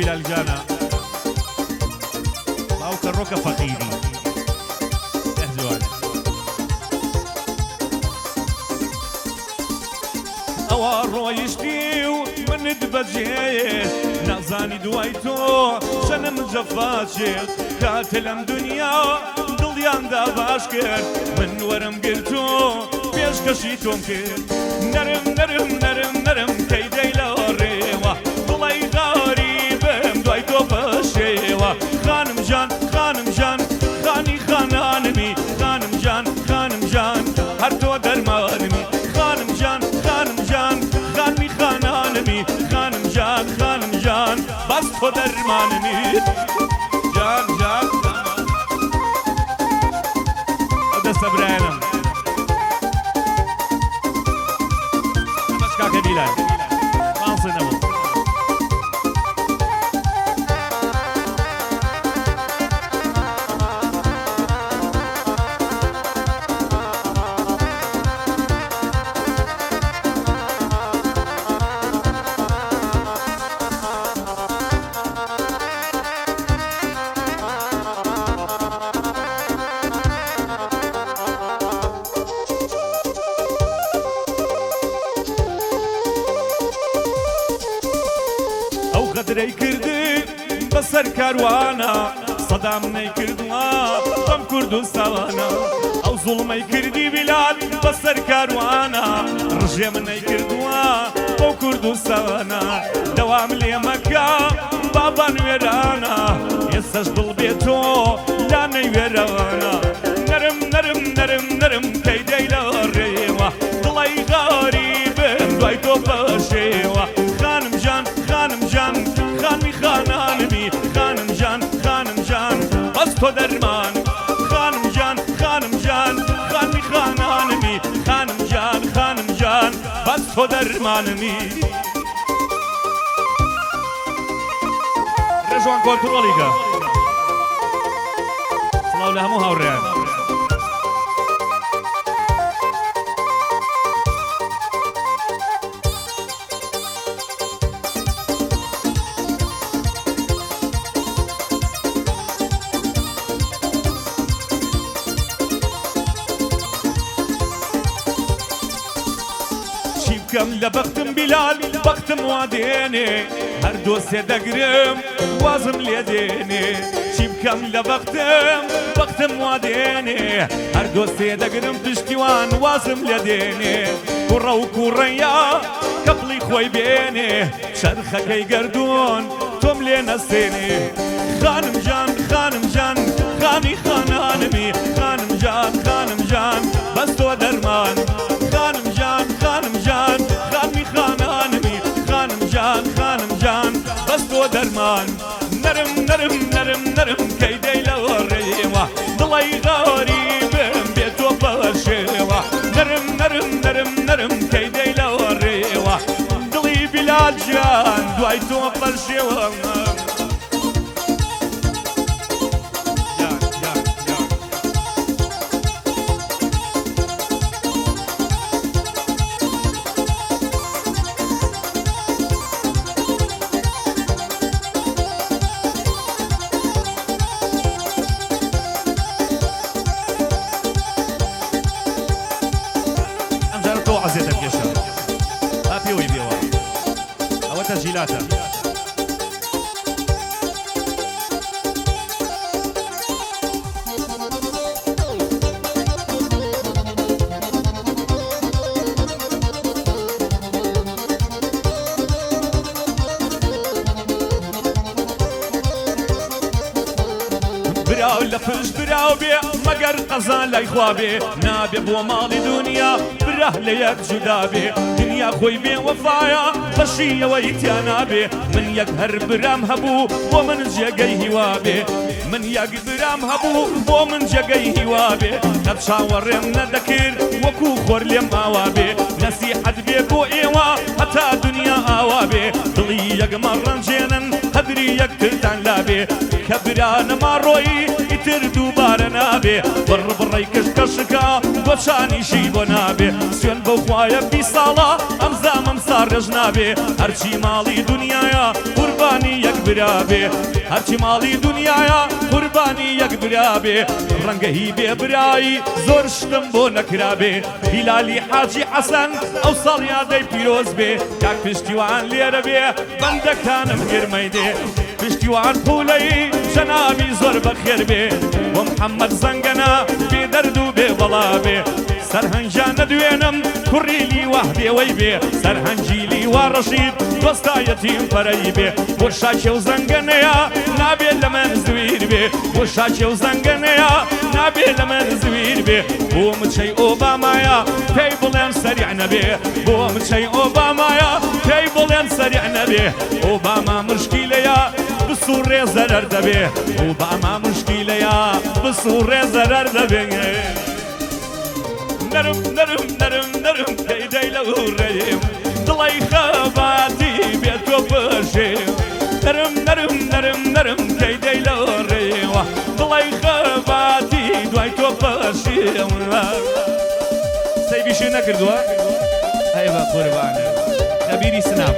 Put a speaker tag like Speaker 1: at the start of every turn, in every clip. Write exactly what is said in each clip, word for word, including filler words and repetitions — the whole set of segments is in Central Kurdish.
Speaker 1: بلال جانا باوکە ڕۆکە فەقیری ئەهجوانە ئەوە ڕۆیشتی و منت بەجێ نازانی دوای تۆ چەنم جەفاچێ کاتە لەم دنیا دڵیاندا باش کرد من وەرم گرتۆ پێشکەشی تۆم کرد نەرم نەرم نەرم نەرم کەیدەی لە ڕێوە دڵی غاریبم دوای تۆ بەشێوە خانم جان خانم جان خانی خانانمی خانم جان خانم جان هەر تۆ دەرمانمی خانم جان خانم جان خانی خانانمی خانم جان خانم جان بەس تۆ دەرمانمی جان جان ئەو دەستە برایەنم کاکە بیلال ماڵسێ نەبوو قدرەی کردی بەسەر کاروانە سەدام نەیکردووە بەم کوردستانە ئەو زوڵمەی کردی بیلال بەسەر کاروانە ڕژێ من نەیکردووە بۆ کوردستانە دەوام لێ مەکە بابا نوێرانە ئێستەش دڵ بێتۆ لا نەیوێرانە نەرم نەرم نەرم نەرم کەیدەی لە ڕێوە دڵی غاریبم دوای تۆ بەشێوە خانم جان خانم جان خانی خانانمی خانم جان خانم جان بەس تۆ دەرمان خانم جان خانم جان خانی خانانمی خانم جان خانم جان بەس تۆ دەرمانمی ڕێژوان کۆنتڕۆڵیکە سڵاو لە هەموو هاوڕێیان کەم لە بەختم بیلال بەختم وا دێنێ هەر دۆسێ دەگرم وازم لێ دێنێ چی بکەم لە بەختم بەختم وا دێنێ هەر دۆسێ دەگرم پشتیوان وازم لێ دێنێ کوڕە و کوڕەیە کەپڵی خۆی بێنێ چەرخەکەی گەردوون تۆم لێ نەستێنێ خانم جان خانم جان خانی خانانمی خانم جان خانم جان بەس تۆ دەرمان خانم جان خانم جان خانی خانانمی خانم جان خانم جان بەس تۆ دەرمان نەرم نەرم نەرم نەرم کەیدەی لەوە ڕێوە دڵی غاریبم بێ تۆ بەشێوە نەرم نەرم نەرم نەرم کەیدەی لەوە ڕێوە دڵی بیلال جان دوای تۆ بەشێوە عزيزة بيشا هابي ويبيوا أو تسجيلاتها براو لفش براو بي مگر قزان لا يخوابي نابي بو مالي دنيا براه ليك جدابي دنيا خوي بي وفايا خشية ويتيانا بي من يقهر برام هبو ومن جاقي هوابي من يق برام هبو ومن جاقي هوابي نبشا ورمنا ذكر وكو خور ليم آوابي نسيحة بي بو ايوا حتى دنيا آوابي ضلي يق مرن جينن هدري يق تلتان لابي كبران ما روي تر دووبارە نابێ بڕ بڕی کشکەشکە گۆچانیشی بۆ نابێ سوێن بەو خوایە بی ساڵە ئەم زامەم سا ڕێژ نابێ هەرچی ماڵی دنیاە قوربانی یەک برابێ هەرچی ماڵی دنیاە قوربانی یەک برابێ ڕەنگە هی بێ برایی زۆر شتم بۆ نەکرابێ هیلالی حاجی حەسەن ئەو ساڵ یادەی پیرۆز بێ کاک پشتیوان لێرە بێ بەندەکانم گرمەی دێ پشتیوان پوولەی جەنابی زۆر بەخێر بێ بۆ محەممەد زەنگەنە بێ دەرد و بێ بەڵا بێ سەرهەنجانە دوێنم کوڕیلی وەحدێوەی بێ سەرهەنجیلی وا ڕەشید دۆستایەتیم پەرەی بێ بۆ شاکێ و زەنگەنەیە نابێت لە من زویر بێ بۆ شاکێ و زەنگەنەیە نابێت لە من زویر بێ بۆ مچەی ئۆبامایە پێی بڵێن سەریع نەبێ بۆ مچەی ئۆبامایە پێی بڵێن سەریع نەبێ ئۆباما مشکیلەیە بسوڕێ زەرەر دەبێ ئۆباما مشکیلەیە بسوڕێ زەرەر دەبێ نەرم نەرم نەرم نەرم دەیدەی لە وڕێم دڵی خەباتی بێت تۆ بەشێم نەرم نەرم نەرم نەرم دەیدەی لە وڕێوە دڵی خەباتی دوای تۆ بەشێم سەیبیشی نەکردووە؟ هەیڤە قوربانە خەبیری سناب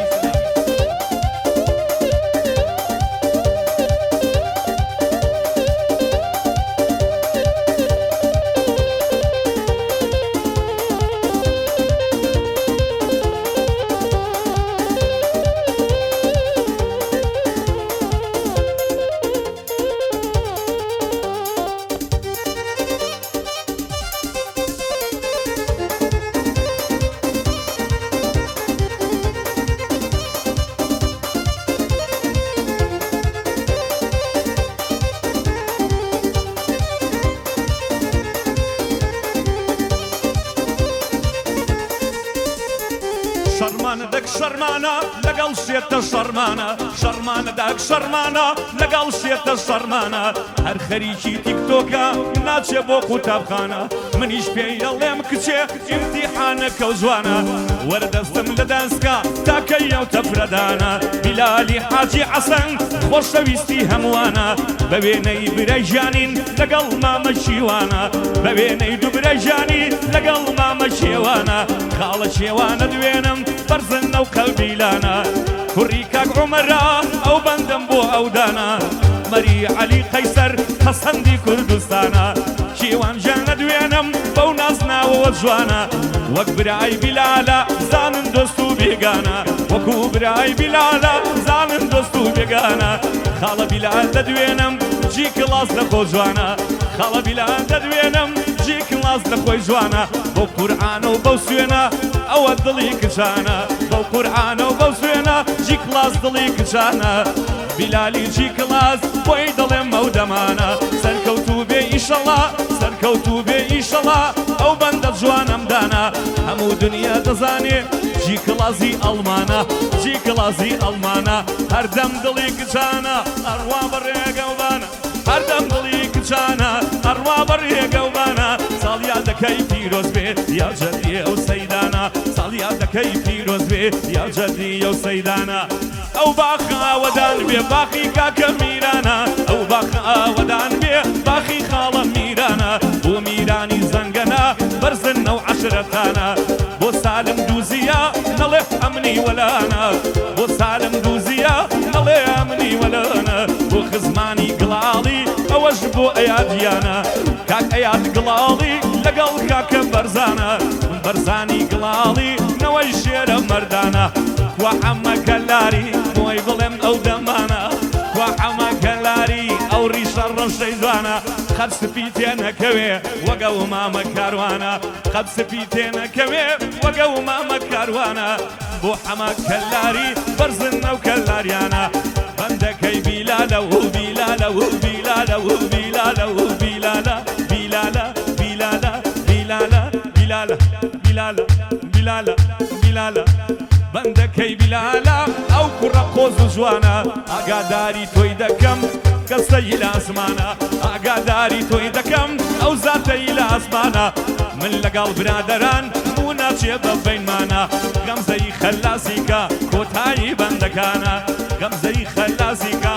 Speaker 1: شەرمانە دەک شەرمانە لەگەڵ شێتە شەرمانە شەرمانە دەک شەرمانە لەگەڵ شێتە شەرمانە هەر خەریکی تیکتۆکە ناچێ بۆ قوتابخانە منیش پێی دەڵێم کچێ ئیمتیحانەکە و جوانە وەردەستم لە دەستگا تاکەی ئەو تەفرەدانە بیلالی حاجی حەسەن خۆشەویستی هەمووانە بە وێنەی برای ژیانین لەگەڵ مامە شیوانە بە وێنەی دوو برای ژیانی لەگەڵ مامە شێوانە خاڵە شێوانە دوێنم بەرزن ئەو قەلبیلانە کوڕی کاک عومەرە ئەو بەندەم بۆ ئەودانە مەری عەلی قەیسەر حەسەندی کوردستانە شێوان ژیانە دوێنم بەو نازناوەوە جوانە وەک برای بیلالە زانن دۆست و بێگانە وەکو برای بیلالە زانن دۆست و بێگانە خاڵە بیلال دەدوێنم جی کڵاس لە خۆ جوانە خاڵە بیلال دەدوێنم جی کڵاس لە خۆی جوانە بۆ قورئانە و بەو سوێنە ئەوە دڵی کچانە بەو قورئانە و بەو سوێنە جی کڵاس دڵی کچانە بیلالی جی کڵاس بۆی دەڵێم ئەو دەمانە سەرکەوتوو بێ ئیشەڵا سەرکەوتوو بێ ئیشەڵا ئەو بەندە جوانەمدانە هەموو دنیا دەزانێ جی کڵازی ئەڵمانە جی کڵازی ئەڵمانە هەردەم دڵی کچانە ئەڕوا بەڕێگەوبانە هەردەم دڵی کچانە ئەڕوا بەڕێگەوبانە ساڵیا دەکەی پیرۆز بێ یا جەدی ئەو سەیدانە ساڵیا دەکەی پیرۆز بێ یا جەدی ئەو سەیدانە ئەو باخە ئاوەدان بێ باخی کاکە میرانە ئەو باخە ئاوەدان بێ باخی خاڵە میرانە بۆ میرانی زەنگەنە بەرزن ئەو عەشرەتانە بۆ سالم دووزیە نەڵێ ئەمنی وەلانە بۆ سالم دووزیە نەڵێ ئەمنی وەلانە بۆ خزمانی گڵاڵی ئەوەش بۆ ئەیادیانە کاک ئەیاد گڵاڵی لەگەڵ کاکە بەرزانە بەرزانی گڵاڵی نەوەی شێرە مەردانە وا حەمە کەلاری بۆی بڵێم ئەو دەمانە وا حەمە کەلاری ئەو ڕیشە ڕەشەی جوانە قەت سپی تێنەکەوێ وەگە و مامە کاروانە قەت سپی تێنەکەوێ وەگە و مامە کاروانە بۆ حەمە کەلاری بەرزن ئەو کەلاریانە بەندەکەی بیلالە و بیلالە و بیلالە و بیلالە و بیلالە بیلالە بیلالە بیلالە بیلالە بیلالە بیلالە بیلالە بەندەکەی بیلالە ئەو کوڕە قۆز و جوانە ئاگاداری تۆی دەکەم کەسەی لە ئاسمانە ئاگاداری تۆی دەکەم ئەو زاتەی لە ئاسمانە من لەگەڵ برادەران بوو ناچێ بە بینمانە گەمزەی خەلاسیکە کۆتایی بەندەکانە گەمزەی خەلاسیکە